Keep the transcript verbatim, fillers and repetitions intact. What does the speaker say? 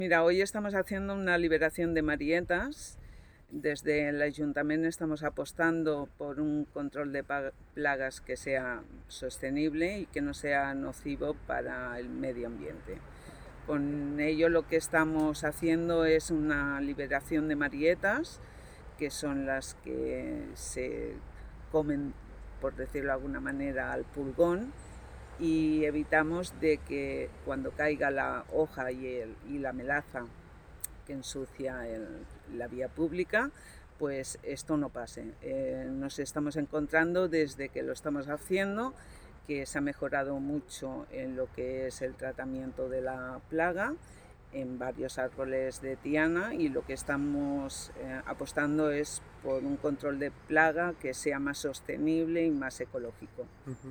Mira, hoy estamos haciendo una liberación de marietas. Desde el Ayuntamiento estamos apostando por un control de plagas que sea sostenible y que no sea nocivo para el medio ambiente. Con ello lo que estamos haciendo es una liberación de marietas, que son las que se comen, por decirlo de alguna manera, al pulgón, y evitamos de que cuando caiga la hoja y, el, y la melaza que ensucia el, la vía pública, pues esto no pase. Eh, nos estamos encontrando desde que lo estamos haciendo que se ha mejorado mucho en lo que es el tratamiento de la plaga en varios árboles de tiana, y lo que estamos eh, apostando es por un control de plaga que sea más sostenible y más ecológico. Uh-huh.